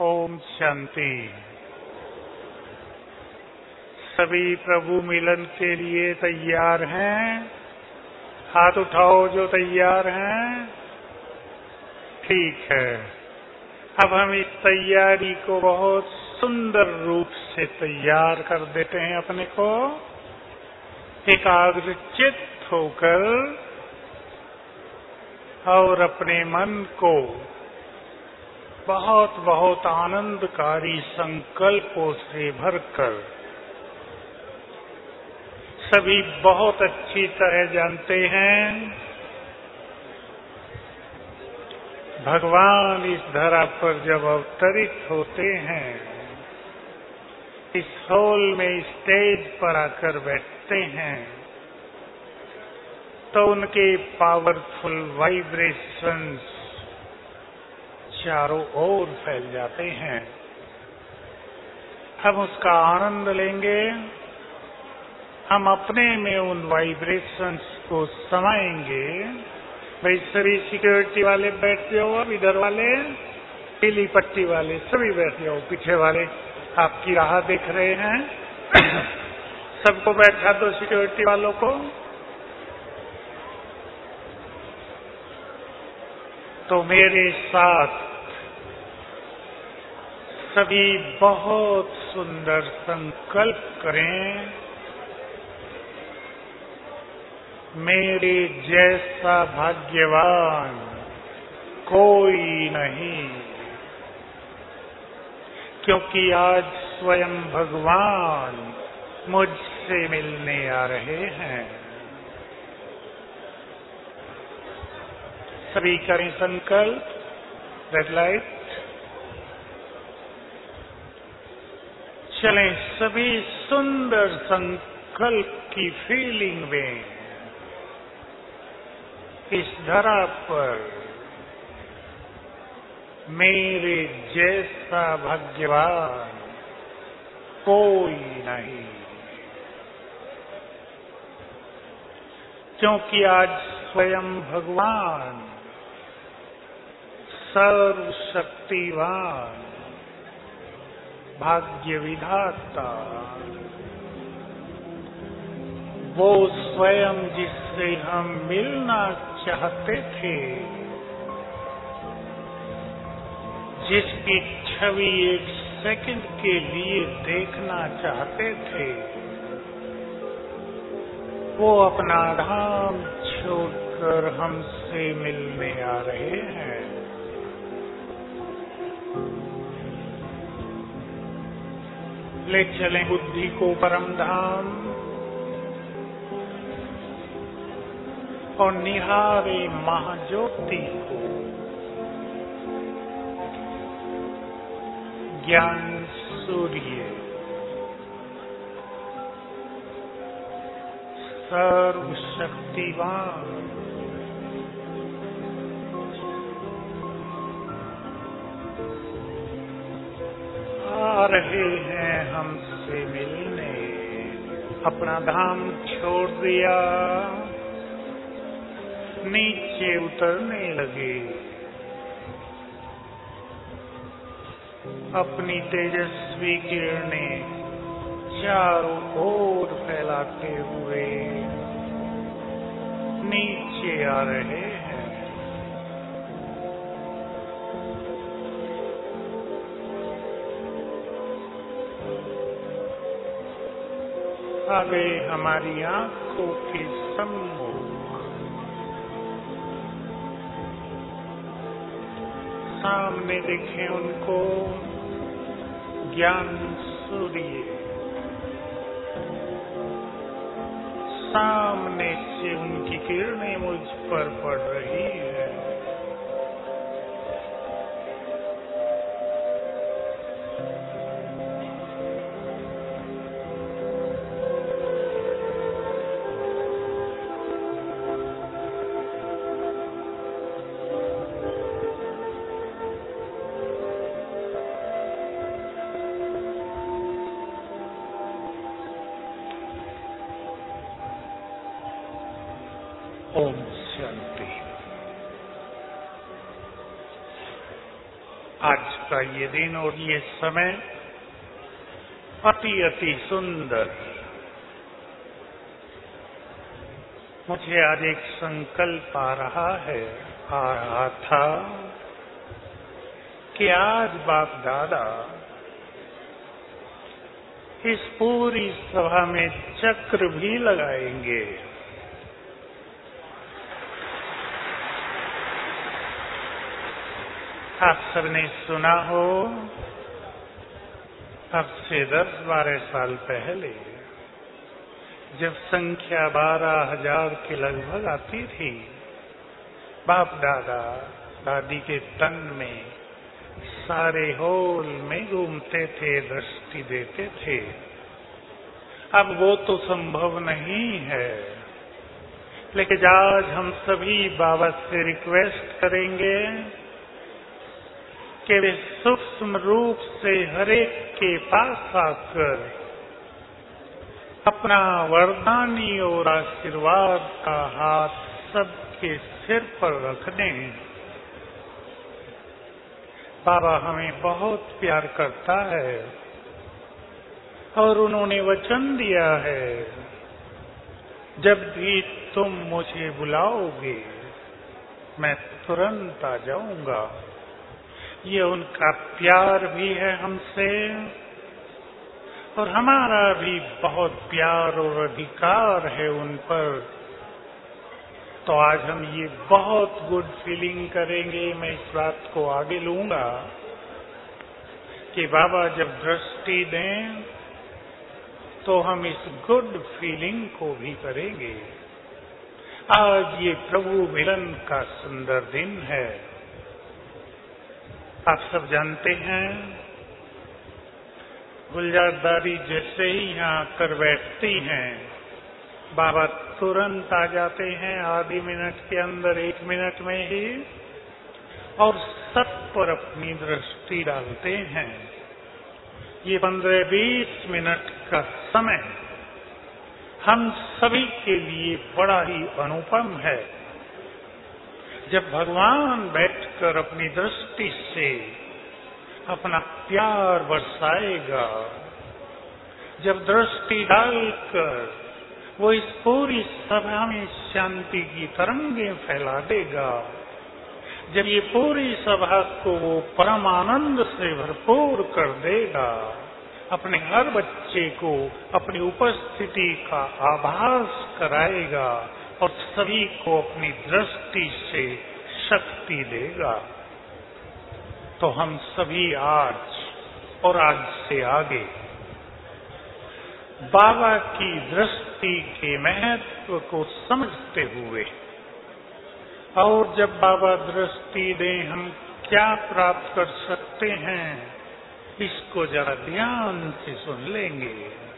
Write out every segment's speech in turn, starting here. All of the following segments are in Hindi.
ओम शांति। सभी प्रभु मिलन के लिए तैयार हैं? हाथ उठाओ जो तैयार हैं। ठीक है, अब हम इस तैयारी को बहुत सुंदर रूप से तैयार कर देते हैं। अपने को एकाग्रचित्त होकर और अपने मन को बहुत बहुत आनंदकारी संकल्पों से भरकर सभी बहुत अच्छी तरह जानते हैं भगवान इस धरा पर जब अवतरित होते हैं, इस हॉल में स्टेज पर आकर बैठते हैं, तो उनके पावरफुल वाइब्रेशंस चारों ओर फैल जाते हैं। हम उसका आनंद लेंगे। हम अपने में उन वाइब्रेशंस को समाएंगे। भाई सभी सिक्योरिटी वाले बैठ जाओ, अब इधर वाले पीली पट्टी वाले सभी बैठ जाओ। पीछे वाले आपकी राह देख रहे हैं। सबको बैठा दो सिक्योरिटी वालों को। तो मेरे साथ सभी बहुत सुंदर संकल्प करें। मेरे जैसा भाग्यवान कोई नहीं, क्योंकि आज स्वयं भगवान मुझसे मिलने आ रहे हैं। सभी करें संकल्प। Red light. चलें सभी सुंदर संकल्प की फीलिंग में इस धरा पर मेरे जैसा भाग्यवान कोई नहीं, क्योंकि आज स्वयं भगवान सर्वशक्तिवान भाग्य विधाता, वो स्वयं जिससे हम मिलना चाहते थे, जिसकी छवि एक सेकंड के लिए देखना चाहते थे, वो अपना धाम छोड़कर हमसे मिलने आ रहे हैं। ले चलें बुद्धि को परम धाम और निहारे महाज्योति को। ज्ञान सूर्य सर्वशक्तिवान आ रहे हैं हमसे मिलने। अपना धाम छोड़ दिया, नीचे उतरने लगे। अपनी तेजस्वी किरणें चारों ओर फैलाते हुए नीचे आ रहे हैं। आगे हमारी आंखों के सम्मुख सामने देखें उनको। ज्ञान सूर्य सामने से उनकी किरणें मुझ पर पड़ रही है। ओम शांति। आज का ये दिन और ये समय अति सुंदर। मुझे आज एक संकल्प आ रहा था कि आज बाप दादा इस पूरी सभा में चक्र भी लगाएंगे। आप सबने सुना हो, अब से 10-12 साल पहले जब संख्या 12,000 के लगभग आती थी, बाप दादा दादी के तन में सारे हॉल में घूमते थे, दृष्टि देते थे। अब वो तो संभव नहीं है, लेकिन आज हम सभी बाबा से रिक्वेस्ट करेंगे कि वे सूक्ष्म रूप से हरेक के पास आकर अपना वरदानी और आशीर्वाद का हाथ सबके सिर पर रख दें। बाबा हमें बहुत प्यार करता है और उन्होंने वचन दिया है, जब भी तुम मुझे बुलाओगे मैं तुरंत आ जाऊंगा। ये उनका प्यार भी है हमसे और हमारा भी बहुत प्यार और अधिकार है उन पर। तो आज हम ये बहुत गुड फीलिंग करेंगे। मैं इस बात को आगे लूंगा कि बाबा जब दृष्टि दें तो हम इस गुड फीलिंग को भी करेंगे। आज ये प्रभु मिलन का सुंदर दिन है। आप सब जानते हैं, गुलजार दादी जैसे ही यहाँ आकर बैठती हैं, बाबा तुरंत आ जाते हैं, आधे मिनट के अंदर, 1 मिनट में ही, और सब पर अपनी दृष्टि डालते हैं। ये 15-20 मिनट का समय हम सभी के लिए बड़ा ही अनुपम है। जब भगवान बैठकर अपनी दृष्टि से अपना प्यार बरसाएगा, जब दृष्टि डालकर वो इस पूरी सभा में शांति की तरंगें फैला देगा, जब ये पूरी सभा को वो परम आनंद से भरपूर कर देगा, अपने हर बच्चे को अपनी उपस्थिति का आभास कराएगा और सभी को अपनी दृष्टि से शक्ति देगा, तो हम सभी आज और आज से आगे बाबा की दृष्टि के महत्व को समझते हुए, और जब बाबा दृष्टि दें हम क्या प्राप्त कर सकते हैं, इसको जरा ध्यान से सुन लेंगे।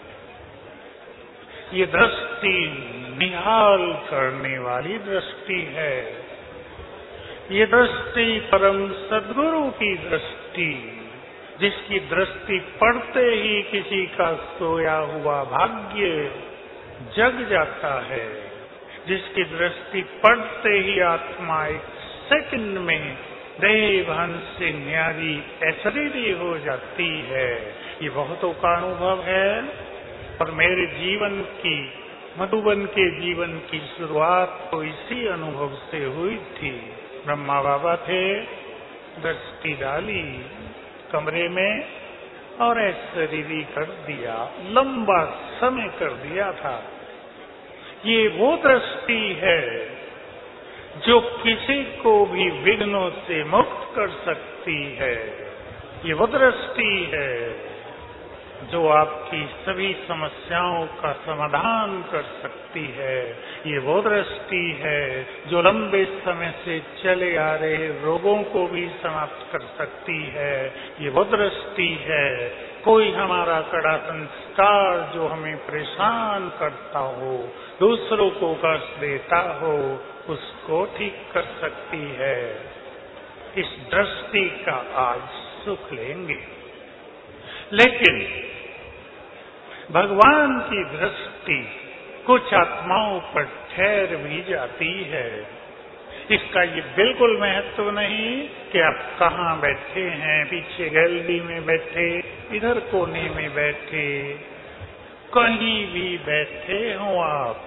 ये दृष्टि निहाल करने वाली दृष्टि है। ये दृष्टि परम सद्गुरु की दृष्टि, जिसकी दृष्टि पड़ते ही किसी का सोया हुआ भाग्य जग जाता है, जिसकी दृष्टि पड़ते ही आत्मा 1 सेकंड में देव हंस से न्यारी ऐश्वर्य हो जाती है। ये बहुतों का अनुभव है और मेरे जीवन की, मधुबन के जीवन की शुरुआत तो इसी अनुभव से हुई थी। ब्रह्मा बाबा थे, दृष्टि डाली कमरे में और ऐश्वर्य कर दिया, लंबा समय कर दिया था। ये वो दृष्टि है जो किसी को भी विघ्नों से मुक्त कर सकती है। ये वो दृष्टि है जो आपकी सभी समस्याओं का समाधान कर सकती है। ये वो दृष्टि है जो लंबे समय से चले आ रहे रोगों को भी समाप्त कर सकती है। ये वो दृष्टि है, कोई हमारा कड़ा संस्कार जो हमें परेशान करता हो, दूसरों को कष्ट देता हो, उसको ठीक कर सकती है। इस दृष्टि का आज सुख लेंगे। लेकिन भगवान की दृष्टि कुछ आत्माओं पर ठहर भी जाती है। इसका ये बिल्कुल महत्व नहीं कि आप कहाँ बैठे हैं, पीछे गैलरी में बैठे, इधर कोने में बैठे, कहीं भी बैठे हो आप,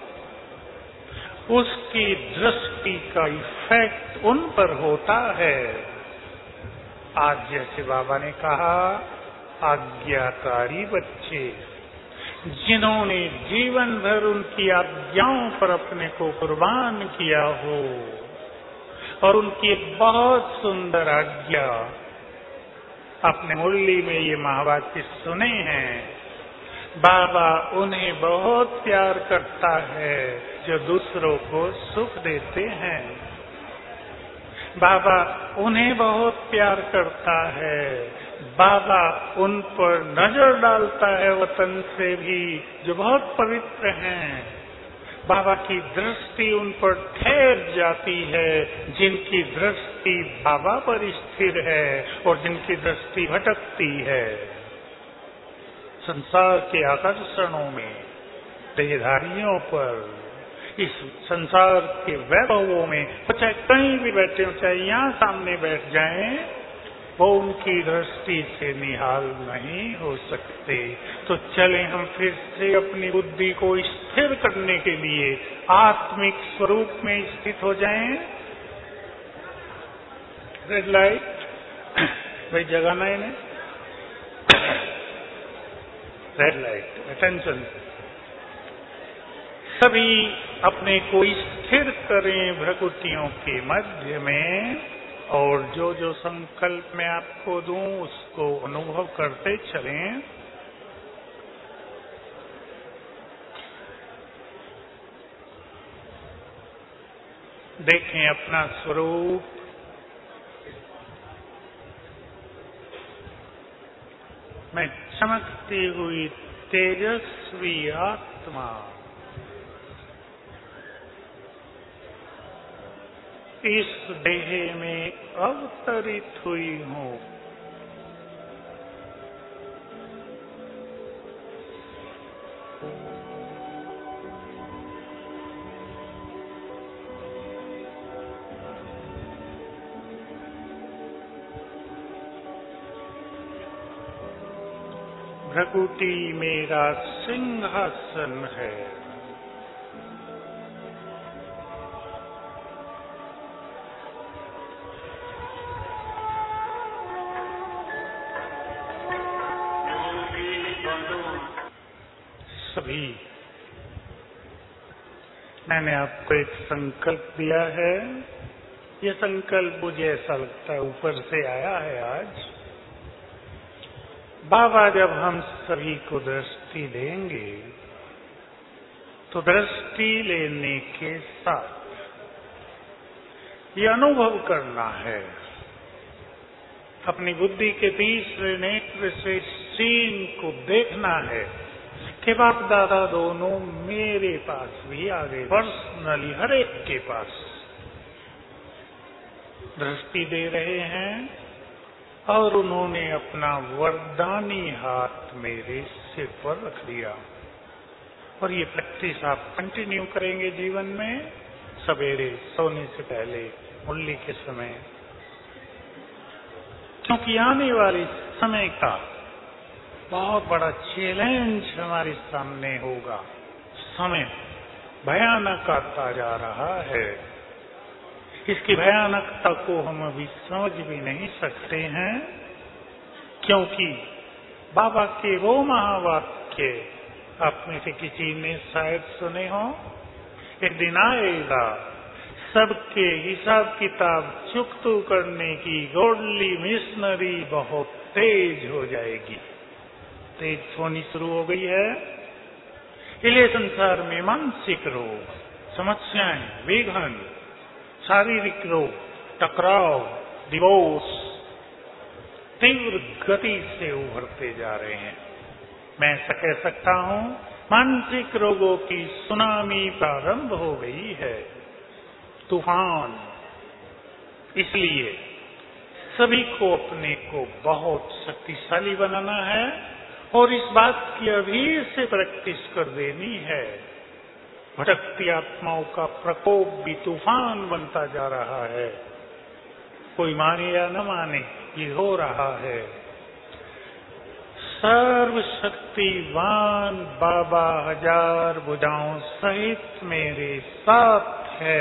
उसकी दृष्टि का इफेक्ट उन पर होता है। आज जैसे बाबा ने कहा, आज्ञाकारी बच्चे जिन्होंने जीवन भर उनकी आज्ञाओं पर अपने को कुर्बान किया हो, और उनकी बहुत सुंदर आज्ञा अपने मुरली में ये महावाक्य सुने हैं। बाबा उन्हें बहुत प्यार करता है जो दूसरों को सुख देते हैं। बाबा उन्हें बहुत प्यार करता है। बाबा उन पर नजर डालता है वतन से भी जो बहुत पवित्र हैं। बाबा की दृष्टि उन पर ठहर जाती है जिनकी दृष्टि बाबा पर स्थिर है और जिनकी दृष्टि भटकती है संसार के आकर्षणों में, देहधारियों पर, इस संसार के वैभवों में। चाहे कहीं भी बैठे हो, चाहे यहाँ सामने बैठ जाएं, वो उनकी दृष्टि से निहाल नहीं हो सकते। तो चले हम फिर से अपनी बुद्धि को स्थिर करने के लिए आत्मिक स्वरूप में स्थित हो जाएं। रेड लाइट भाई जगाना इन्हें, रेड लाइट, अटेंशन। सभी अपने को स्थिर करें भ्रकुटियों के मध्य में, और जो जो संकल्प मैं आपको दूं उसको अनुभव करते चलें। देखें अपना स्वरूप, मैं चमकती हुई तेजस्वी आत्मा इस देह में अवतरित हुई हूँ। भ्रकुटी मेरा सिंहासन है। सभी, मैंने आपको एक संकल्प दिया है। ये संकल्प मुझे ऐसा लगता है ऊपर से आया है आज। बाबा जब हम सभी को दृष्टि देंगे तो दृष्टि लेने के साथ ये अनुभव करना है, अपनी बुद्धि के तीसरे नेत्र से सीन को देखना है कि बाप दादा दोनों मेरे पास भी आ गए, पर्सनली हर एक के पास दृष्टि दे रहे हैं, और उन्होंने अपना वरदानी हाथ मेरे सिर पर रख दिया। और ये प्रैक्टिस आप कंटिन्यू करेंगे जीवन में, सवेरे सोने से पहले, मुरली के समय, क्योंकि आने वाले समय का बहुत बड़ा चैलेंज हमारे सामने होगा। समय भयानक आता जा रहा है। इसकी भयानकता को हम अभी समझ भी नहीं सकते हैं, क्योंकि बाबा के वो महावाक्य आप में से किसी ने शायद सुने हो, एक दिन आएगा सबके हिसाब किताब चुकतू करने की गॉडली मिशनरी बहुत तेज हो जाएगी, तेज होनी शुरू हो गई है। इसलिए संसार में मानसिक रोग, समस्याएं, विघ्न, शारीरिक रोग, टकराव, डिवोर्स तीव्र गति से उभरते जा रहे हैं। मैं ऐसा कह सकता हूं, मानसिक रोगों की सुनामी प्रारंभ हो गई है, तूफान। इसलिए सभी को अपने को बहुत शक्तिशाली बनाना है और इस बात की अभी से प्रैक्टिस कर देनी है भटकती आत्माओं का प्रकोप भी तूफान बनता जा रहा है। कोई माने या न माने, ये हो रहा है। सर्वशक्तिवान बाबा हजार भुजाओं सहित मेरे साथ है।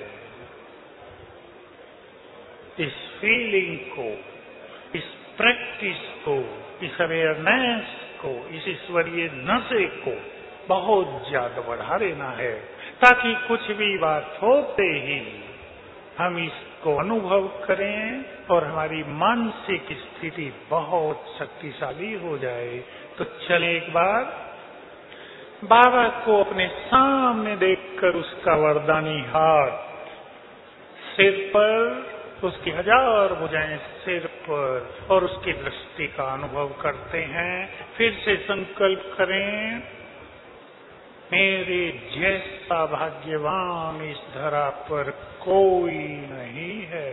इस फीलिंग को, इस प्रैक्टिस को, इस अवेयरनेस को, इस ईश्वरीय नशे को बहुत ज्यादा बढ़ा लेना है, ताकि कुछ भी बात होते ही हम इसको अनुभव करें और हमारी मानसिक स्थिति बहुत शक्तिशाली हो जाए। तो चले एक बार बाबा को अपने सामने देखकर उसका वरदानी हाथ सिर पर, उसकी हजार भुजाएं सिर पर और उसकी दृष्टि का अनुभव करते हैं। फिर से संकल्प करें, मेरे जैसा भाग्यवान इस धरा पर कोई नहीं है।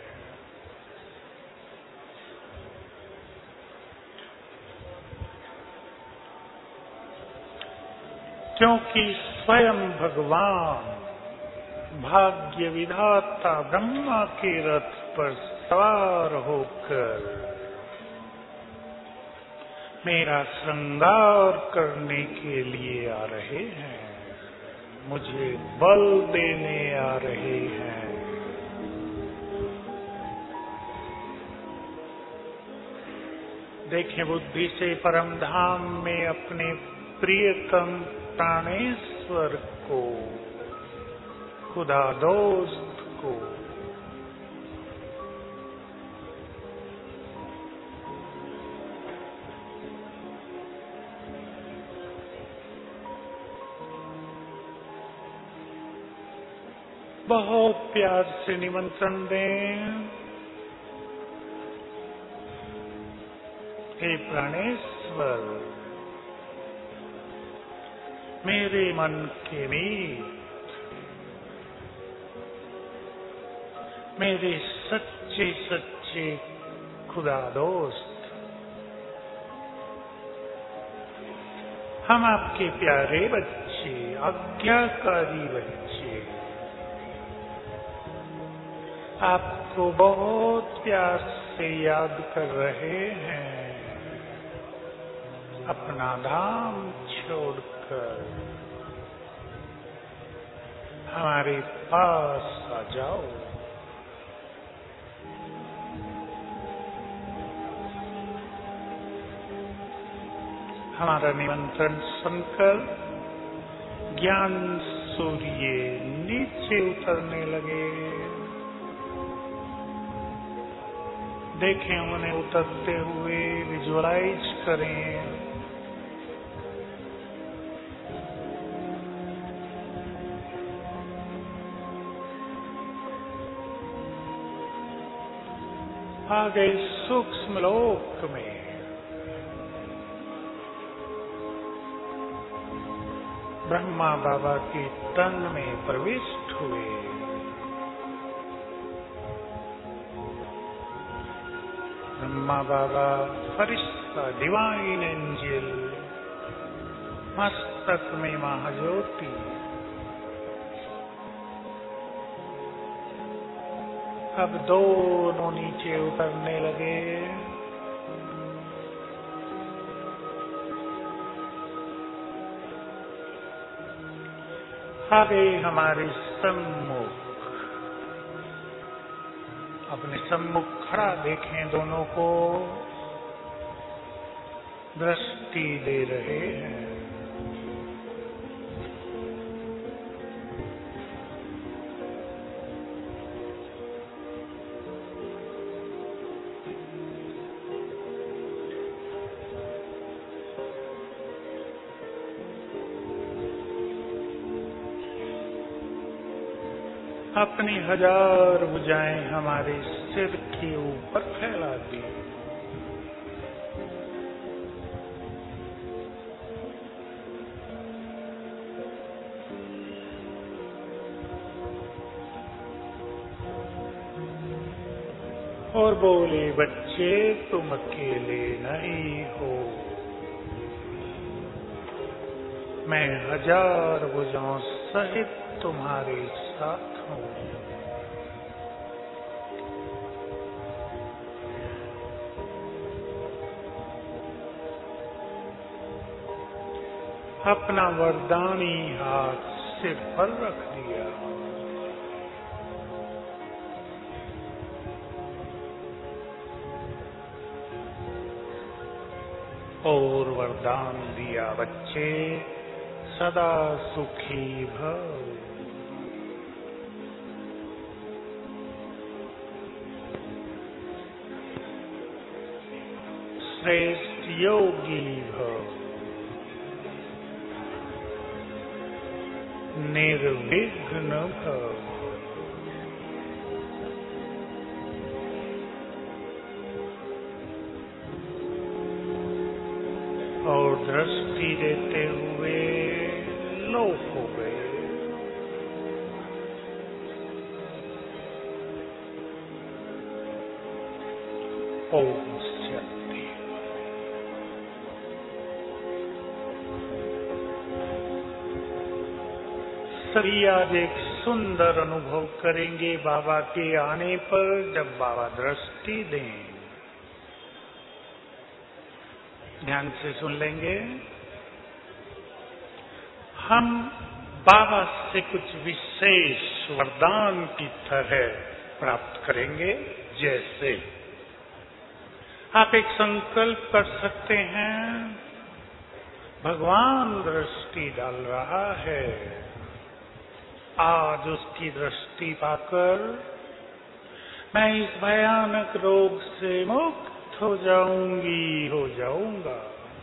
क्योंकि स्वयं भगवान भाग्य विधाता ब्रह्मा के रथ पर सवार होकर मेरा श्रृंगार करने के लिए आ रहे हैं, मुझे बल देने आ रहे हैं। देखें, बुद्धि से परम धाम में अपने प्रियतम प्राणेश्वर को, खुदा दोस्त को, बहुत प्यार से निमंत्रण दें। हे प्राणेश्वर, मेरे मन के मीत, मेरे सच्चे सच्चे खुदा दोस्त, हम आपके प्यारे बच्चे, आज्ञाकारी बच्चे, आपको बहुत प्यार से याद कर रहे हैं। अपना धाम छोड़कर हमारे पास आ जाओ। हमारा निमंत्रण सुनकर ज्ञान सूर्य नीचे उतरने लगे। देखें, उन्हें उतरते हुए विजुअलाइज करें। आ गए सूक्ष्म लोक में। ब्रह्मा बाबा के तन में प्रविष्ट हुए। ब्रह्मा बाबा फरिश्ता, डिवाइन एंजल, मस्तक में महाज्योति। अब दोनों नीचे उतरने लगे। आ गए हमारे सम्मुख। अपने सम्मुख खड़ा देखें, दोनों को दृष्टि दे रहे हैं। अपनी हजार भुजाएं हमारे सिर के ऊपर फैला दी। और बोले, बच्चे तुम अकेले नहीं हो, मैं हजार भुजाओं सहित तुम्हारे साथ हूँ। अपना वरदानी हाथ सिर पर रख दिया और वरदान दिया, बच्चे सदा सुखी भव। श्रेष्ठ योगी भव, निर्विघ्न भव। और दृष्टि देते हुए लोप हो गए। ओम शांति। सभी आज एक सुंदर अनुभव करेंगे बाबा के आने पर, जब बाबा दृष्टि दें। ध्यान से सुन लेंगे। हम बाबा से कुछ विशेष वरदान की तरह प्राप्त करेंगे। जैसे आप एक संकल्प कर सकते हैं, भगवान दृष्टि डाल रहा है, आज उसकी दृष्टि पाकर मैं इस भयानक रोग से मुक्त हो जाऊंगी, हो जाऊंगा।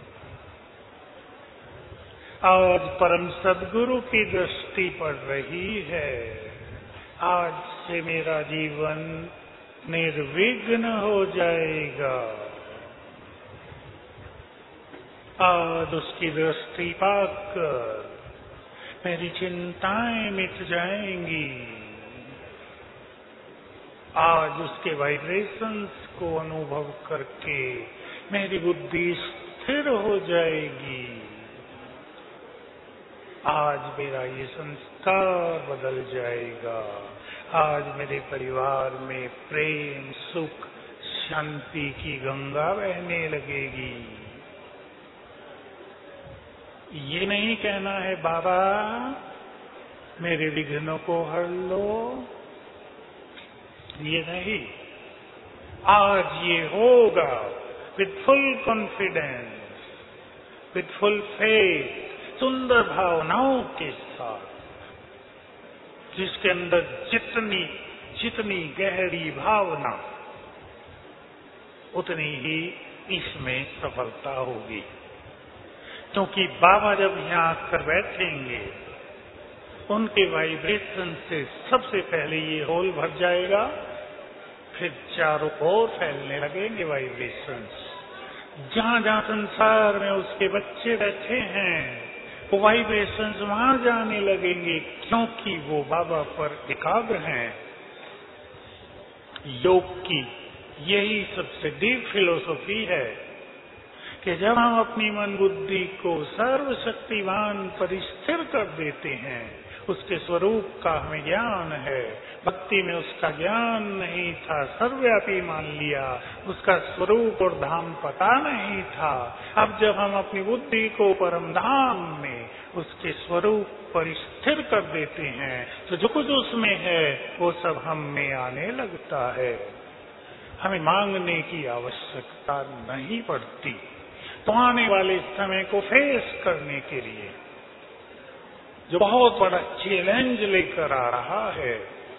आज परम सद्गुरु की दृष्टि पड़ रही है, आज से मेरा जीवन निर्विघ्न हो जाएगा। आज उसकी दृष्टि पाकर मेरी चिंताएं मिट जाएंगी। आज उसके वाइब्रेशंस को अनुभव करके मेरी बुद्धि स्थिर हो जाएगी। आज मेरा ये संस्कार बदल जाएगा। आज मेरे परिवार में प्रेम, सुख, शांति की गंगा बहने लगेगी। ये नहीं कहना है बाबा मेरे विघ्नों को हर लो, ये नहीं। आज ये होगा with full confidence, with full faith, सुंदर भावनाओं के साथ, जिसके अंदर जितनी गहरी भावना, उतनी ही इसमें सफलता होगी। क्योंकि बाबा जब यहाँ आकर बैठेंगे, उनके वाइब्रेशन से सबसे पहले ये होल भर जाएगा, फिर चारों ओर फैलने लगेंगे वाइब्रेशंस। जहाँ जहाँ संसार में उसके बच्चे बैठे हैं, वो वाइब्रेशंस वहां जाने लगेंगे, क्योंकि वो बाबा पर एकाग्र हैं। योग की यही सबसे डीप फिलोसॉफी है कि जब हम अपनी मन बुद्धि को सर्वशक्तिवान पर स्थिर कर देते हैं, उसके स्वरूप का हमें ज्ञान है। भक्ति में उसका ज्ञान नहीं था, सर्वव्यापी मान लिया, उसका स्वरूप और धाम पता नहीं था। अब जब हम अपनी बुद्धि को परम धाम में उसके स्वरूप पर स्थिर कर देते हैं, तो जो कुछ उसमें है वो सब हम में आने लगता है। हमें मांगने की आवश्यकता नहीं पड़ती। तो आने वाले समय को फेस करने के लिए जो बहुत बड़ा चैलेंज लेकर आ रहा है,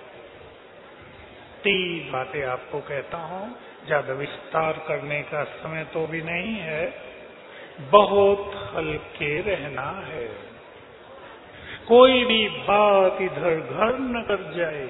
3 बातें आपको कहता हूं। ज्यादा विस्तार करने का समय तो भी नहीं है, बहुत हल्के रहना है। कोई भी बात इधर उधर न कर जाए।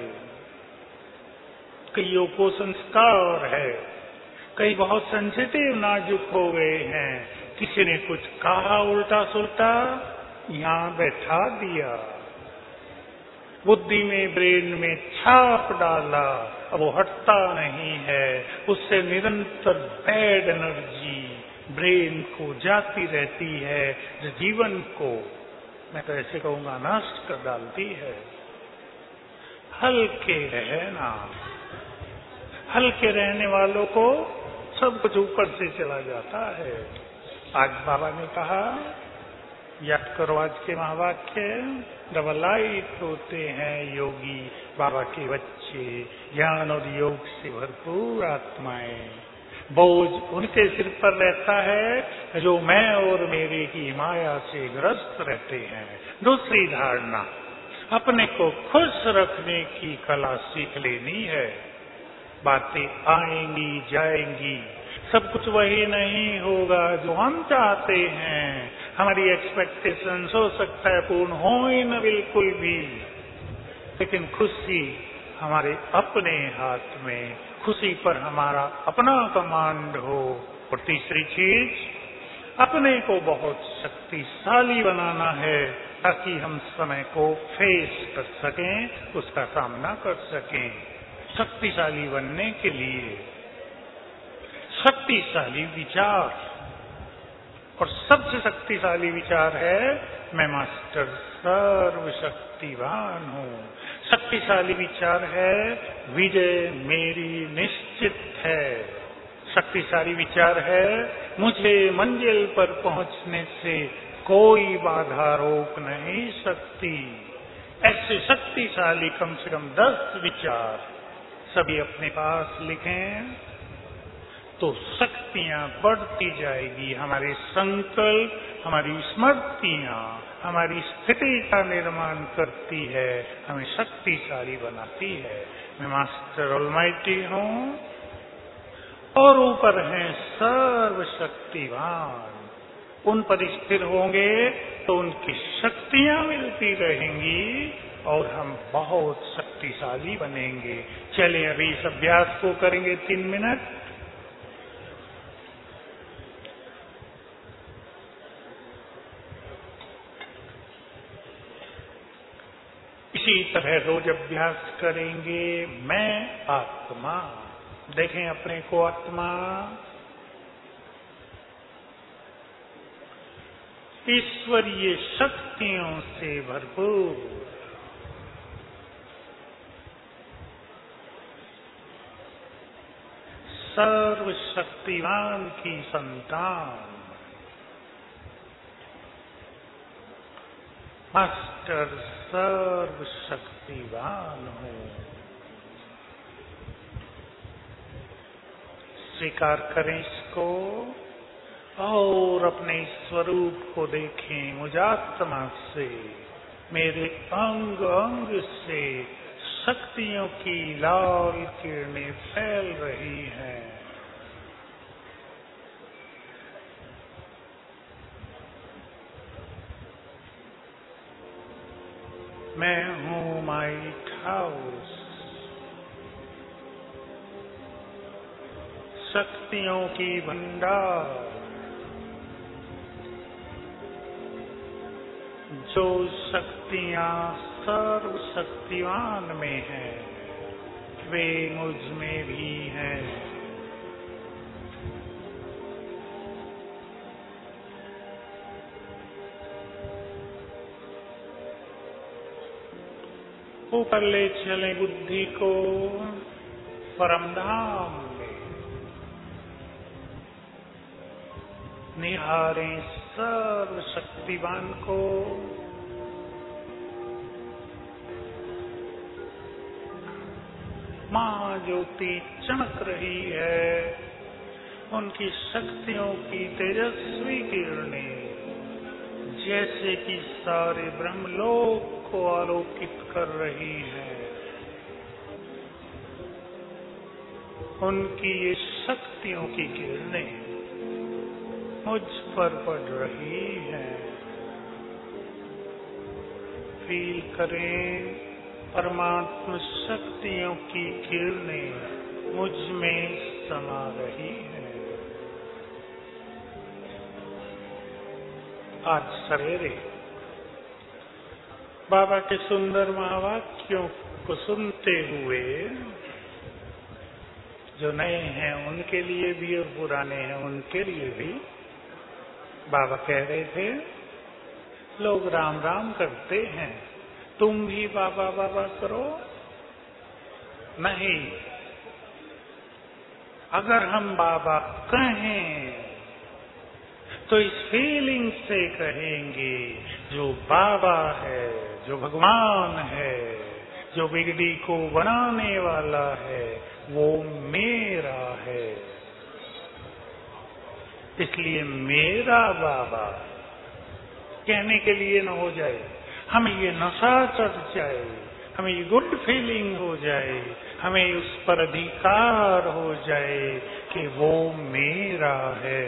कईयों को संस्कार है, कई बहुत सेंसिटिव नाजुक हो गए हैं। किसी ने कुछ कहा उल्टा सुल्टा, यहाँ बैठा दिया, बुद्धि में, ब्रेन में छाप डाला, अब वो हटता नहीं है। उससे निरंतर बैड एनर्जी ब्रेन को जाती रहती है, जो जीवन को मैं तो ऐसे कहूंगा नष्ट कर डालती है। हल्के रहना, हल्के रहने वालों को सब कुछ ऊपर से चला जाता है। आज बाबा ने कहा, याद करो आज के महावाक्य, डबलाइट होते हैं योगी बाबा के बच्चे, ज्ञान और योग से भरपूर आत्माएं। बोझ उनके सिर पर रहता है जो मैं और मेरे की माया से ग्रस्त रहते हैं। दूसरी धारणा, अपने को खुश रखने की कला सीख लेनी है। बातें आएंगी जाएंगी, सब कुछ वही नहीं होगा जो हम चाहते हैं। हमारी एक्सपेक्टेशंस हो सकता है पूर्ण हो ही न बिल्कुल भी, लेकिन खुशी हमारे अपने हाथ में, खुशी पर हमारा अपना कमांड हो। और तीसरी चीज, अपने को बहुत शक्तिशाली बनाना है ताकि हम समय को फेस कर सकें, उसका सामना कर सकें। शक्तिशाली बनने के लिए शक्तिशाली विचार, और सबसे शक्तिशाली विचार है मैं मास्टर सर्वशक्तिवान हूँ। शक्तिशाली विचार है विजय मेरी निश्चित है। शक्तिशाली विचार है मुझे मंजिल पर पहुंचने से कोई बाधा रोक नहीं सकती। ऐसे शक्तिशाली कम से कम 10 विचार सभी अपने पास लिखें तो शक्तियां बढ़ती जाएगी। हमारे संकल्प, हमारी स्मृतियां हमारी स्थिति का निर्माण करती है, हमें शक्तिशाली बनाती है। मैं मास्टर ऑलमाइटी हूँ और ऊपर है सर्वशक्तिवान। उन पर स्थिर होंगे तो उनकी शक्तियां मिलती रहेंगी और हम बहुत शक्तिशाली बनेंगे। चलिए अभी इस अभ्यास को करेंगे 3 मिनट। इसी तरह रोज अभ्यास करेंगे। मैं आत्मा, देखें अपने को आत्मा, ईश्वरीय शक्तियों से भरपूर, सर्वशक्तिवान की संतान, मास्टर सर्वशक्तिवान हूँ। स्वीकार करें इसको और अपने स्वरूप को देखें। मुझ आत्मा से, मेरे अंग अंग से शक्तियों की लाल किरणें फैल रही हैं। मैं हूँ माइट हाउस, शक्तियों की भंडार, जो शक्तियां सर्वशक्तिवान में हैं, वे मुझ में भी हैं। ऊपर ले चलें बुद्धि को परमधाम में, निहारें सर्वशक्तिवान को, महाज्योति चमक रही है। उनकी शक्तियों की तेजस्वी किरणें जैसे कि सारे ब्रह्मलोक को आलोकित कर रही हैं। उनकी ये शक्तियों की किरणें मुझ पर पड़ रही हैं। फील करें परमात्मा शक्तियों की किरणें मुझ में समा रही हैं। आज सवेरे बाबा के सुंदर महावाक्यों को सुनते हुए, जो नए हैं उनके लिए भी और पुराने हैं उनके लिए भी, बाबा कह रहे थे लोग राम राम करते हैं, तुम भी बाबा बाबा करो? नहीं। अगर हम बाबा कहें तो इस फीलिंग से कहेंगे, जो बाबा है, जो भगवान है, जो बिगड़ी को बनाने वाला है, वो मेरा है। इसलिए मेरा बाबा कहने के लिए न हो जाए, हमें ये नशा चढ़ जाए, हमें ये गुड फीलिंग हो जाए, हमें उस पर अधिकार हो जाए कि वो मेरा है।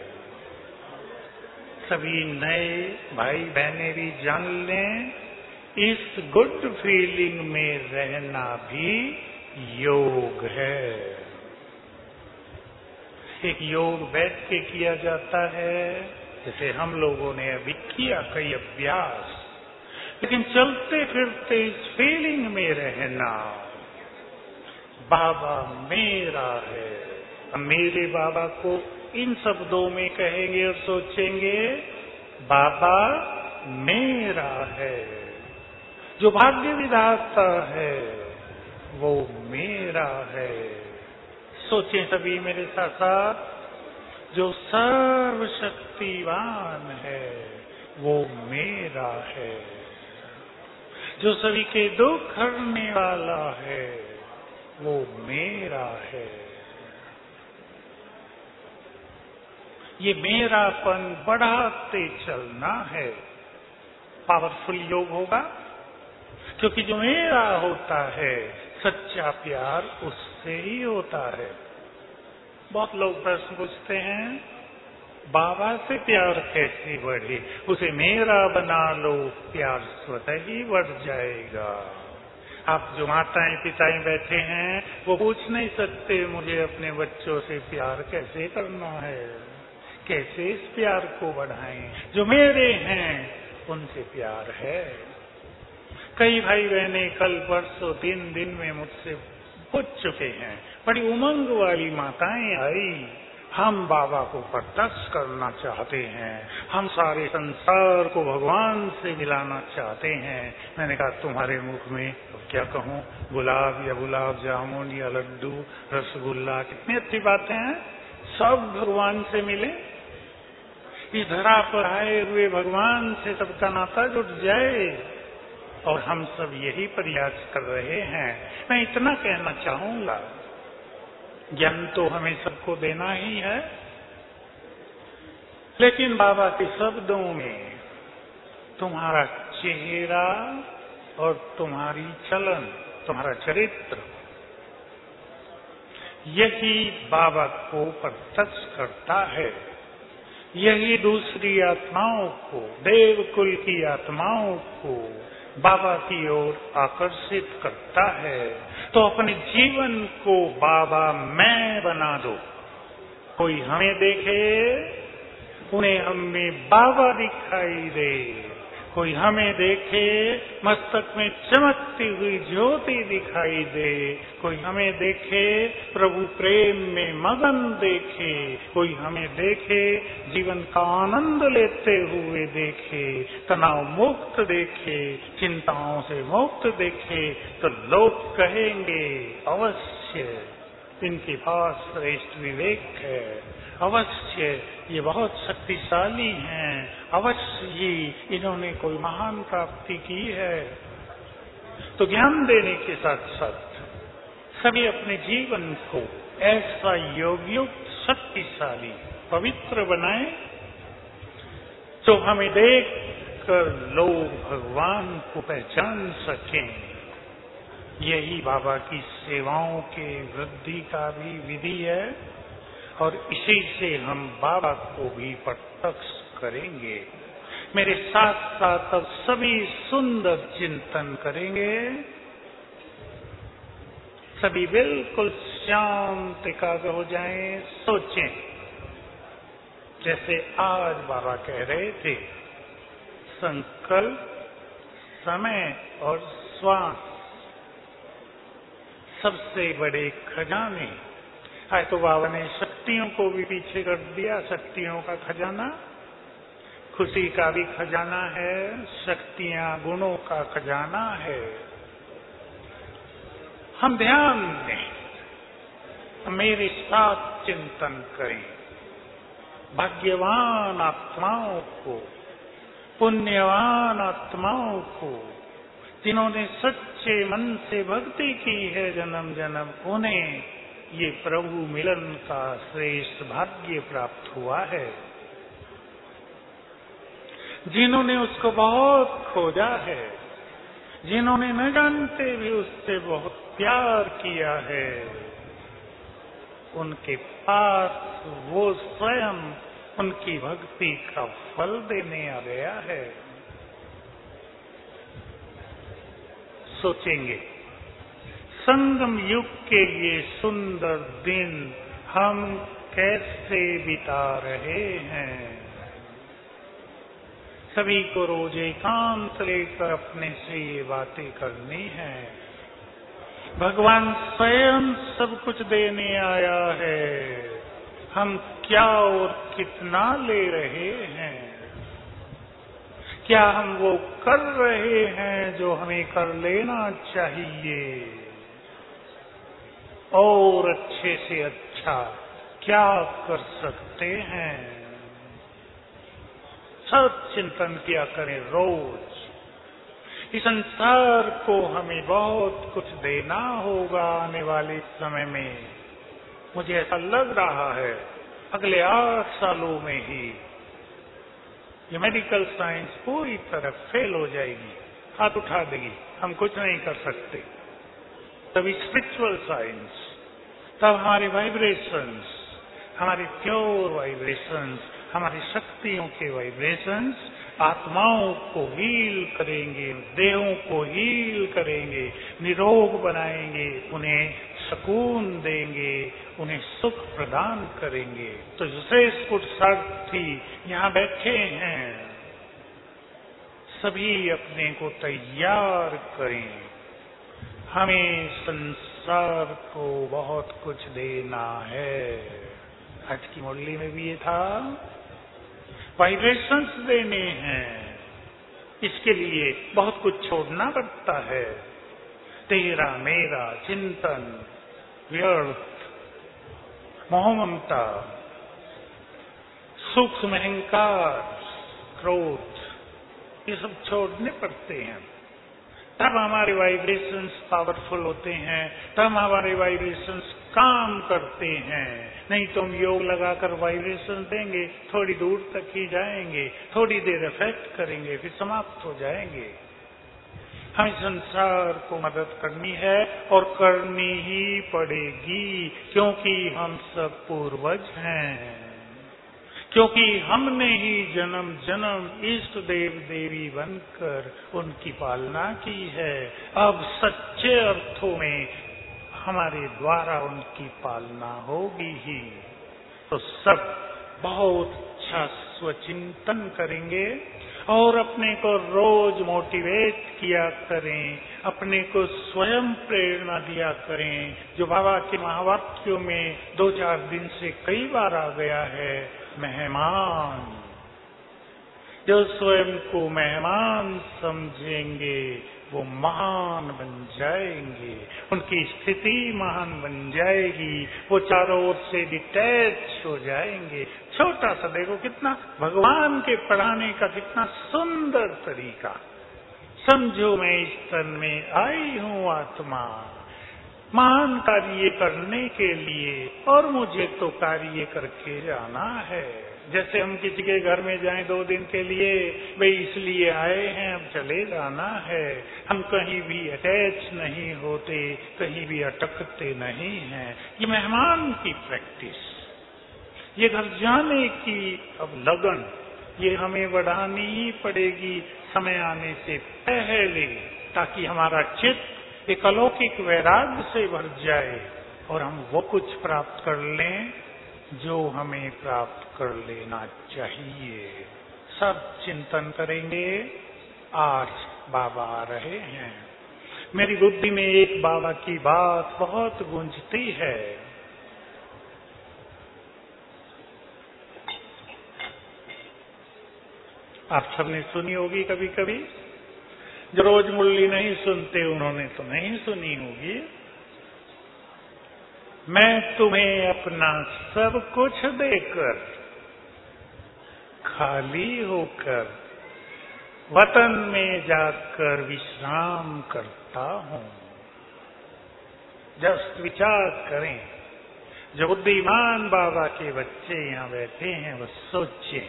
सभी नए भाई बहनें भी जान लें, इस गुड फीलिंग में रहना भी योग है। एक योग बैठ के किया जाता है, जैसे हम लोगों ने अभी किया कई अभ्यास, लेकिन चलते फिरते इस फीलिंग में रहना, बाबा मेरा है। मेरे बाबा को इन शब्दों में कहेंगे और सोचेंगे, बाबा मेरा है। जो भाग्य विधाता है वो मेरा है। सोचें सभी मेरे साथ साथ, जो सर्वशक्तिवान है वो मेरा है। जो सभी के दुख हरने वाला है वो मेरा है। ये मेरापन बढ़ाते चलना है, पावरफुल योग होगा। क्योंकि जो मेरा होता है, सच्चा प्यार उससे ही होता है। बहुत लोग प्रश्न पूछते हैं, बाबा से प्यार कैसे बढ़े? उसे मेरा बना लो, प्यार स्वतः ही बढ़ जाएगा। आप जो माताएं पिताएं बैठे हैं, वो पूछ नहीं सकते मुझे अपने बच्चों से प्यार कैसे करना है, कैसे इस प्यार को बढ़ाएं। जो मेरे हैं उनसे प्यार है। कई भाई बहने कल परसों 3 दिन में मुझसे पूछ चुके हैं, बड़ी उमंग वाली माताएं आई, हम बाबा को प्रत्यक्ष करना चाहते हैं, हम सारे संसार को भगवान से मिलाना चाहते हैं। मैंने कहा तुम्हारे मुख में क्या कहूँ, गुलाब या गुलाब जामुन या लड्डू रसगुल्ला, कितनी अच्छी बातें हैं, सब भगवान से मिले। इस धरा पर आए हुए भगवान से सबका नाता जुट जाए, और हम सब यही प्रयास कर रहे हैं। मैं इतना कहना चाहूंगा, ज्ञान तो हमें सबको देना ही है, लेकिन बाबा के शब्दों में तुम्हारा चेहरा और तुम्हारी चलन, तुम्हारा चरित्र, यही बाबा को प्रत्यक्ष करता है। यही दूसरी आत्माओं को, देवकुल की आत्माओं को बाबा की ओर आकर्षित करता है। तो अपने जीवन को बाबा मैं बना दो। कोई हमें देखे, उन्हें हमें बाबा दिखाई दे। कोई हमें देखे, मस्तक में चमकती हुई ज्योति दिखाई दे। कोई हमें देखे, प्रभु प्रेम में मगन देखे। कोई हमें देखे, जीवन का आनंद लेते हुए देखे, तनाव मुक्त देखे, चिंताओं से मुक्त देखे, तो लोग कहेंगे अवश्य इनके पास श्रेष्ठ विवेक है, अवश्य ये बहुत शक्तिशाली हैं, अवश्य ही इन्होंने कोई महान प्राप्ति की है। तो ज्ञान देने के साथ साथ सभी अपने जीवन को ऐसा योगयुक्त, शक्तिशाली, पवित्र बनाए, तो हमें देख कर लोग भगवान को पहचान सकें। यही बाबा की सेवाओं के वृद्धि का भी विधि है, और इसी से हम बाबा को भी प्रत्यक्ष करेंगे। मेरे साथ साथ अब सभी सुंदर चिंतन करेंगे। सभी बिल्कुल शांत एकाग्र हो जाएं, सोचें। जैसे आज बाबा कह रहे थे, संकल्प, समय और श्वास सबसे बड़े खजाने। आज तो बाबा ने शक्तियों को भी पीछे कर दिया, शक्तियों का खजाना। खुशी का भी खजाना है, शक्तियां गुणों का खजाना है। हम ध्यान दें, मेरे साथ चिंतन करें। भाग्यवान आत्माओं को, पुण्यवान आत्माओं को, जिन्होंने सच्चे मन से भक्ति की है जन्म जन्म, उन्हें ये प्रभु मिलन का श्रेष्ठ भाग्य प्राप्त हुआ है। जिन्होंने उसको बहुत खोजा है, जिन्होंने न जानते भी उससे बहुत प्यार किया है, उनके पास वो स्वयं उनकी भक्ति का फल देने आ गया है। सोचेंगे, संगम युग के ये सुंदर दिन हम कैसे बिता रहे हैं। सभी को रोज एकांत लेकर अपने से ये बातें करनी है। भगवान स्वयं सब कुछ देने आया है, हम क्या और कितना ले रहे हैं। क्या हम वो कर रहे हैं जो हमें कर लेना चाहिए, और अच्छे से अच्छा क्या कर सकते हैं। सब चिंतन किया करें रोज। इस संसार को हमें बहुत कुछ देना होगा आने वाले समय में। मुझे ऐसा लग रहा है अगले 8 सालों में ही ये मेडिकल साइंस पूरी तरह फेल हो जाएगी, हाथ उठा देगी, हम कुछ नहीं कर सकते। तभी स्पिरिचुअल साइंस, तब हमारे वाइब्रेशंस, हमारे प्योर वाइब्रेशंस, हमारी शक्तियों के वाइब्रेशंस आत्माओं को हील करेंगे, देहों को हील करेंगे, निरोग बनाएंगे, उन्हें सुकून देंगे, उन्हें सुख प्रदान करेंगे। तो श्रेष्ठ पुरुषार्थी यहाँ बैठे हैं, सभी अपने को तैयार करें। हमें संसार को बहुत कुछ देना है। आज की मुरली में भी ये था, वाइब्रेशंस देने हैं। इसके लिए बहुत कुछ छोड़ना पड़ता है। तेरा मेरा चिंतन, व्यर्थ, मोह ममता, सूक्ष्म अहंकार, क्रोध, ये सब छोड़ने पड़ते हैं। तब हमारे वाइब्रेशंस पावरफुल होते हैं, तब हमारे वाइब्रेशंस काम करते हैं। नहीं तो हम योग लगाकर वाइब्रेशन देंगे, थोड़ी दूर तक ही जाएंगे, थोड़ी देर इफेक्ट करेंगे, फिर समाप्त हो जाएंगे। हमें संसार को मदद करनी है और करनी ही पड़ेगी, क्योंकि हम सब पूर्वज हैं, क्योंकि हमने ही जन्म जन्म इष्ट देव देवी बनकर उनकी पालना की है। अब सच्चे अर्थों में हमारे द्वारा उनकी पालना होगी ही। तो सब बहुत अच्छा स्वचिंतन करेंगे और अपने को रोज मोटिवेट किया करें, अपने को स्वयं प्रेरणा दिया करें। जो बाबा के महावाक्यों में 2-4 दिन से कई बार आ गया है, मेहमान। जो स्वयं को मेहमान समझेंगे वो महान बन जाएंगे, उनकी स्थिति महान बन जाएगी, वो चारों ओर से डिटैच हो जाएंगे। छोटा सा देखो, कितना भगवान के पढ़ाने का कितना सुंदर तरीका। समझो मैं इस तन में आई हूँ आत्मा, महान कार्य करने के लिए, और मुझे तो कार्य करके जाना है। जैसे हम किसी के घर में जाएं 2 दिन के लिए, भाई इसलिए आए हैं, अब चले जाना है। हम कहीं भी अटैच नहीं होते, कहीं भी अटकते नहीं हैं। ये मेहमान की प्रैक्टिस, ये घर जाने की अब लगन, ये हमें बढ़ानी ही पड़ेगी समय आने से पहले, ताकि हमारा चित्त एक अलौकिक वैराग्य से भर जाए और हम वो कुछ प्राप्त कर लें जो हमें प्राप्त कर लेना चाहिए। सब चिंतन करेंगे। आज बाबा आ रहे हैं। मेरी बुद्धि में एक बाबा की बात बहुत गूंजती है। आप सबने सुनी होगी कभी कभी। जो रोज मुरली नहीं सुनते उन्होंने तो नहीं सुनी होगी। मैं तुम्हें अपना सब कुछ देकर खाली होकर वतन में जाकर विश्राम करता हूं। जस्ट विचार करें, जो बुद्धिमान बाबा के बच्चे यहां बैठे हैं वो सोचें,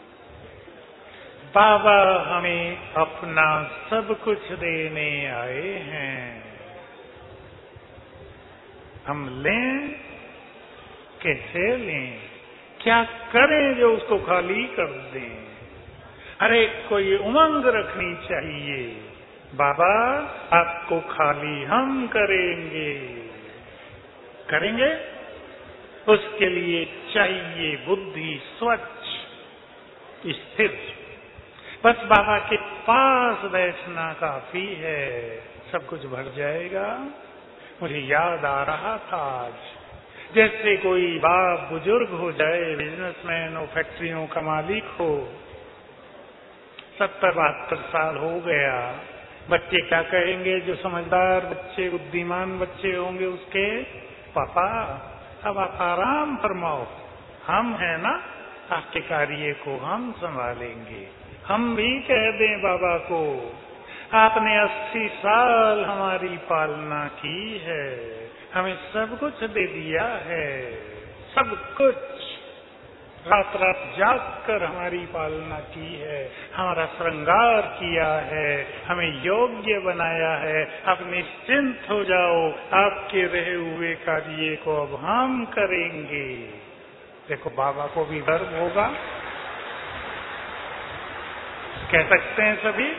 बाबा हमें अपना सब कुछ देने आए हैं। हम लें, कैसे लें, क्या करें जो उसको खाली कर दें? अरे कोई उमंग रखनी चाहिए, बाबा आपको खाली हम करेंगे। करेंगे? उसके लिए चाहिए बुद्धि स्वच्छ स्थिर। बस बाबा के पास बैठना काफी है, सब कुछ भर जाएगा। मुझे याद आ रहा था आज, जैसे कोई बाप बुजुर्ग हो जाए, बिजनेसमैन हो, फैक्ट्रियों का मालिक हो, 70-72 साल हो गया, बच्चे क्या कहेंगे? जो समझदार बच्चे, बुद्धिमान बच्चे होंगे उसके, पापा अब आप आराम फरमाओ, हम है ना, आपके कार्य को हम संभालेंगे। हम भी कह दें बाबा को, आपने 80 साल हमारी पालना की है, हमें सब कुछ दे दिया है, सब कुछ, रात रात जाग कर हमारी पालना की है, हमारा श्रृंगार किया है, हमें योग्य बनाया है। अब निश्चिंत हो जाओ, आपके रहे हुए कार्य को अब हम करेंगे। देखो बाबा को भी गर्व होगा, कह सकते हैं सभी,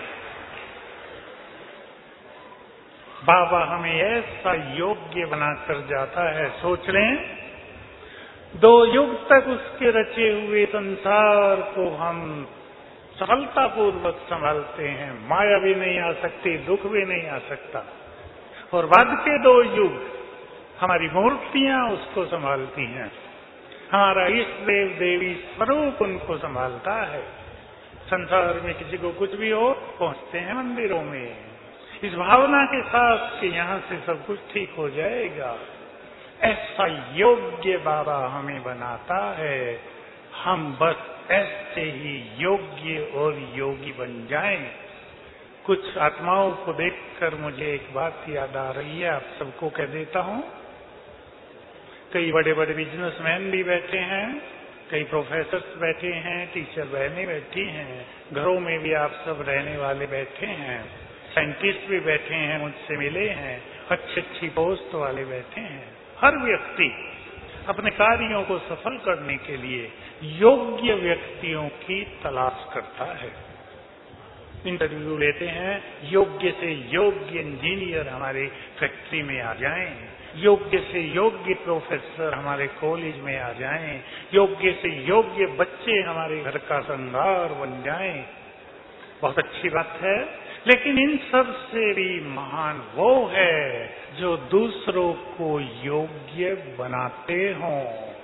बाबा हमें ऐसा योग्य बनाकर जाता है। सोच लें, 2 युग तक उसके रचे हुए संसार को हम सफलतापूर्वक संभालते हैं, माया भी नहीं आ सकती, दुख भी नहीं आ सकता। और बाद के 2 युग हमारी मूर्तियां उसको संभालती हैं, हमारा इष्ट देव देवी स्वरूप उनको संभालता है। संसार में किसी को कुछ भी हो, पहुंचते हैं मंदिरों में, इस भावना के साथ कि यहां से सब कुछ ठीक हो जाएगा। ऐसा योग्य बाबा हमें बनाता है, हम बस ऐसे ही योग्य और योगी बन जाएं। कुछ आत्माओं को देखकर मुझे एक बात याद आ रही है, आप सबको कह देता हूं। कई बड़े बड़े बिजनेसमैन भी बैठे हैं, कई प्रोफेसर्स बैठे हैं, टीचर बहनें बैठी हैं, घरों में भी आप सब रहने वाले बैठे हैं, साइंटिस्ट भी बैठे हैं, मुझसे मिले हैं, अच्छी अच्छी पोस्ट वाले बैठे हैं। हर व्यक्ति अपने कार्यों को सफल करने के लिए योग्य व्यक्तियों की तलाश करता है। इंटरव्यू लेते हैं, योग्य से योग्य इंजीनियर हमारे फैक्ट्री में आ जाएं, योग्य से योग्य प्रोफेसर हमारे कॉलेज में आ जाएं, योग्य से योग्य बच्चे हमारे घर का श्रृंगार बन जाएं। बहुत अच्छी बात है, लेकिन इन सब से भी महान वो है जो दूसरों को योग्य बनाते हों।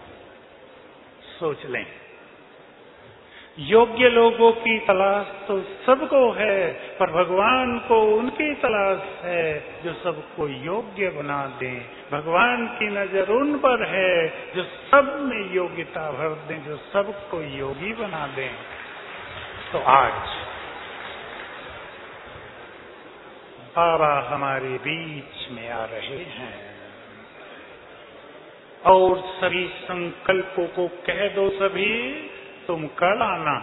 सोच लें, योग्य लोगों की तलाश तो सबको है, पर भगवान को उनकी तलाश है जो सबको योग्य बना दें। भगवान की नजर उन पर है जो सब में योग्यता भर दें, जो सबको योगी बना दें। तो आज बाबा हमारे बीच में आ रहे हैं और सभी संकल्पों को कह दो, सभी तुम कल आना।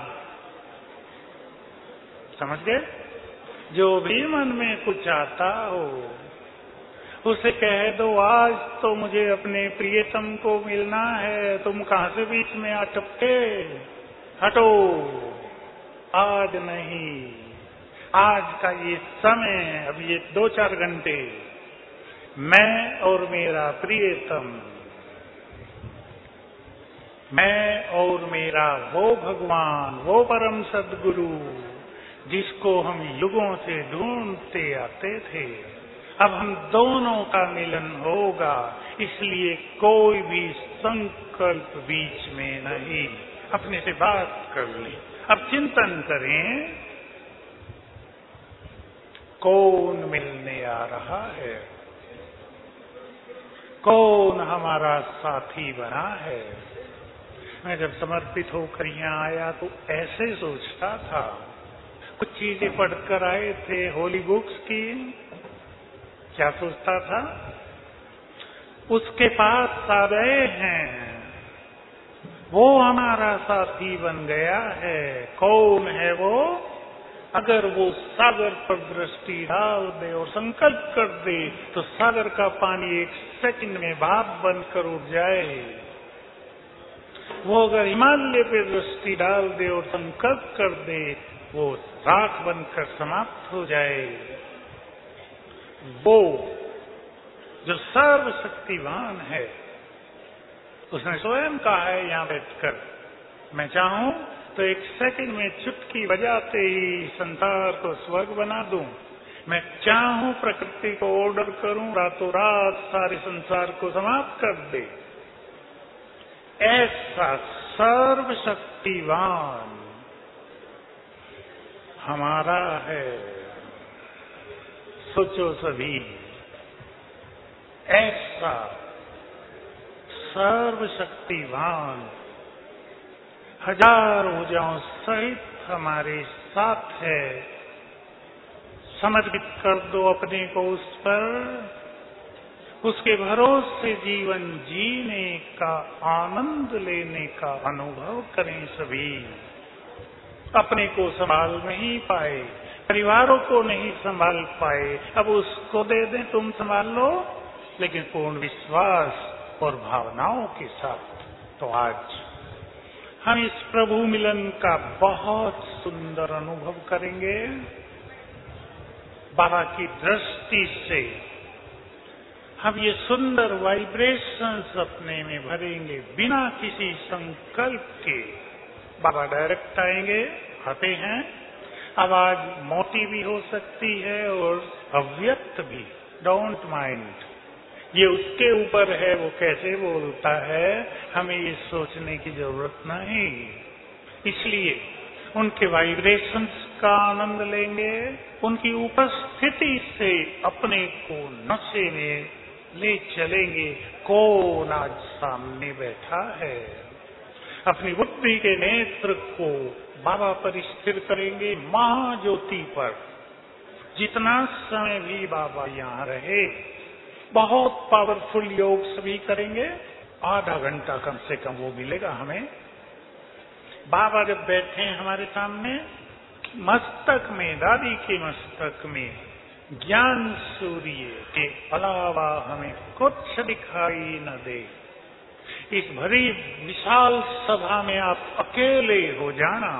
समझ गए? जो भी मन में कुछ आता हो उसे कह दो, आज तो मुझे अपने प्रियतम को मिलना है, तुम कहां से बीच में आ टपके? हटो, आज नहीं, आज का ये समय, अब ये 2-4 घंटे मैं और मेरा प्रियतम, मैं और मेरा वो भगवान, वो परम सद्गुरु जिसको हम युगों से ढूंढते आते थे, अब हम दोनों का मिलन होगा। इसलिए कोई भी संकल्प बीच में नहीं, अपने से बात कर लें। अब चिंतन करें, कौन मिलने आ रहा है, कौन हमारा साथी बना है। मैं जब समर्पित होकर यहाँ आया तो ऐसे सोचता था, कुछ चीजें पढ़कर आए थे होली बुक्स की, क्या सोचता था, उसके पास आ गए हैं, वो हमारा साथी बन गया है। कौन है वो? अगर वो सागर पर दृष्टि डाल दे और संकल्प कर दे तो सागर का पानी एक सेकंड में भाप बनकर उठ जाए। वो अगर हिमालय पे दृष्टि डाल दे और संकल्प कर दे, वो राख बनकर समाप्त हो जाए। वो जो सर्वशक्तिवान है, उसने स्वयं कहा है यहाँ बैठकर, मैं चाहूं तो एक सेकंड में चुटकी बजाते ही संसार को स्वर्ग बना दूं। मैं चाहूं प्रकृति को ऑर्डर करूं, रातों रात सारे संसार को समाप्त कर दे। ऐसा सर्वशक्तिवान हमारा है। सोचो सभी, ऐसा सर्वशक्तिवान हजार ऊर्जाओं सहित हमारे साथ है। समर्पित कर दो अपने को उस पर, उसके भरोसे जीवन जीने का, आनंद लेने का अनुभव करें सभी। अपने को संभाल नहीं पाए, परिवारों को नहीं संभाल पाए, अब उसको दे दें, तुम संभाल लो, लेकिन पूर्ण विश्वास और भावनाओं के साथ। तो आज हम इस प्रभु मिलन का बहुत सुंदर अनुभव करेंगे। बाबा की दृष्टि से हम ये सुंदर वाइब्रेशंस अपने में भरेंगे, बिना किसी संकल्प के। बाबा डायरेक्ट आएंगे, आते हैं। आवाज मोटी भी हो सकती है और अव्यक्त भी, डोंट माइंड। ये उसके ऊपर है, वो कैसे बोलता है, हमें ये सोचने की जरूरत नहीं। इसलिए उनके वाइब्रेशंस का आनंद लेंगे, उनकी उपस्थिति से अपने को नशे में ले चलेंगे। कौन आज सामने बैठा है, अपनी बुद्धि के नेत्र को बाबा पर स्थिर करेंगे, महाज्योति पर। जितना समय भी बाबा यहाँ रहे, बहुत पावरफुल योग सभी करेंगे। आधा घंटा कम से कम वो मिलेगा हमें। बाबा जब बैठे हैं हमारे सामने, मस्तक में, दादी के मस्तक में ज्ञान सूर्य के अलावा हमें कुछ दिखाई न दे। इस भरी विशाल सभा में आप अकेले हो जाना,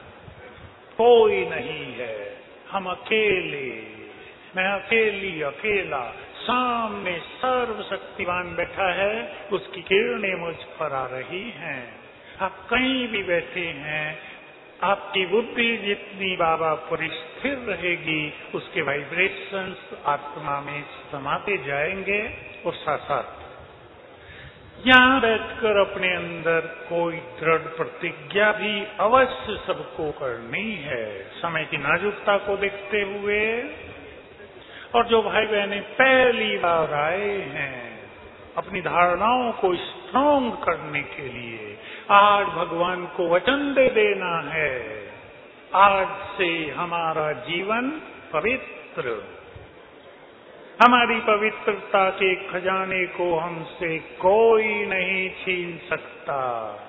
कोई नहीं है, हम अकेले, मैं अकेली, अकेला। सामने सर्वशक्तिवान बैठा है, उसकी किरणें मुझ पर आ रही हैं। आप कहीं भी बैठे हैं, आपकी बुद्धि जितनी बाबा पर स्थिर रहेगी, उसके वाइब्रेशंस आत्मा में समाते जाएंगे। और साथ साथ यहाँ बैठकर अपने अंदर कोई दृढ़ प्रतिज्ञा भी अवश्य सबको करनी है, समय की नाजुकता को देखते हुए। और जो भाई बहनें पहली बार आए हैं, अपनी धारणाओं को स्ट्रॉन्ग करने के लिए आज भगवान को वचन दे देना है, आज से हमारा जीवन पवित्र, हमारी पवित्रता के खजाने को हमसे कोई नहीं छीन सकता।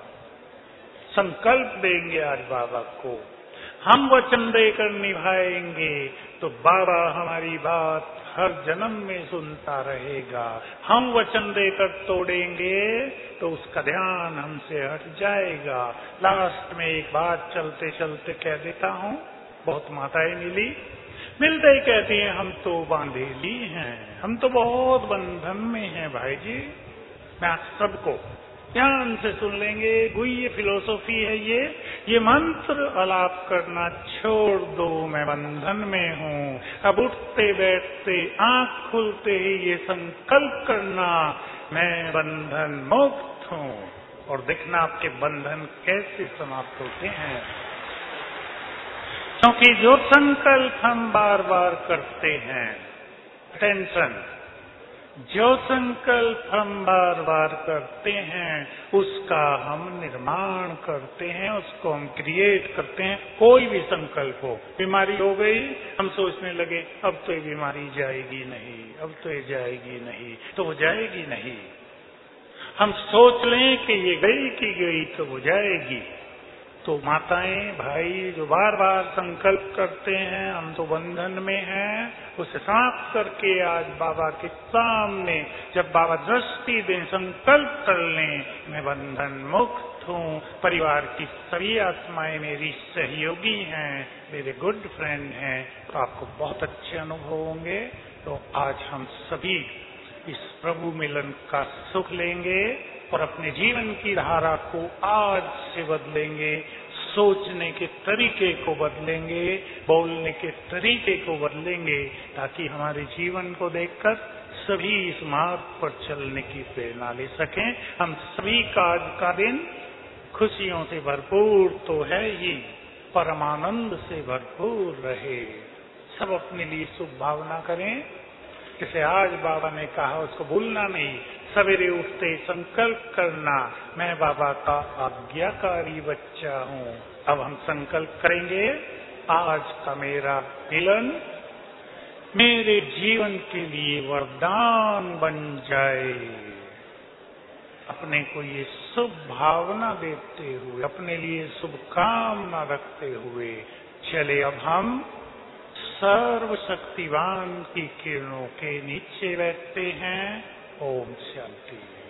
संकल्प देंगे आज बाबा को, हम वचन देकर निभाएंगे तो बाबा हमारी बात हर जन्म में सुनता रहेगा। हम वचन देकर तोड़ेंगे तो उसका ध्यान हमसे हट जाएगा। लास्ट में एक बात चलते चलते कह देता हूँ, बहुत माताएं मिलते ही कहती हैं, हम तो बांधेली हैं, हम तो बहुत बंधन में हैं भाई जी। मैं आप सबको ध्यान से सुन लेंगे, गुह्य फिलोसॉफी है ये मंत्र अलाप करना छोड़ दो, मैं बंधन में हूँ। अब उठते बैठते आंख खुलते ही ये संकल्प करना, मैं बंधन मुक्त हूँ। और देखना आपके बंधन कैसे समाप्त होते हैं। क्योंकि जो संकल्प हम बार बार करते हैं, टेंशन, जो संकल्प हम बार बार करते हैं उसका हम निर्माण करते हैं, उसको हम क्रिएट करते हैं। कोई भी संकल्प हो, बीमारी हो गई, हम सोचने लगे अब तो ये बीमारी जाएगी नहीं, अब तो ये जाएगी नहीं, तो वो जाएगी नहीं। हम सोच लें कि ये गई की गई तो वो जाएगी। तो माताएं भाई जो बार बार संकल्प करते हैं, हम तो बंधन में हैं, उसे समाप्त करके आज बाबा के सामने जब बाबा दृष्टि दें, संकल्प कर लें, मैं बंधन मुक्त हूँ, परिवार की सभी आत्माएं मेरी सहयोगी हैं, मेरे गुड फ्रेंड हैं, तो आपको बहुत अच्छे अनुभव होंगे। तो आज हम सभी इस प्रभु मिलन का सुख लेंगे और अपने जीवन की धारा को आज से बदलेंगे, सोचने के तरीके को बदलेंगे, बोलने के तरीके को बदलेंगे, ताकि हमारे जीवन को देखकर सभी इस मार्ग पर चलने की प्रेरणा ले सकें। हम सभी का आज का दिन खुशियों से भरपूर तो है ही, परमानंद से भरपूर रहे। सब अपने लिए शुभ भावना करें। जैसे आज बाबा ने कहा उसको भूलना नहीं, सवेरे उठते संकल्प करना, मैं बाबा का आज्ञाकारी बच्चा हूँ। अब हम संकल्प करेंगे, आज का मेरा मिलन मेरे जीवन के लिए वरदान बन जाए। अपने को ये शुभ भावना देते हुए, अपने लिए शुभकामना रखते हुए चले अब हम सर्वशक्तिवान की किरणों के नीचे बैठते हैं। ओम शांति।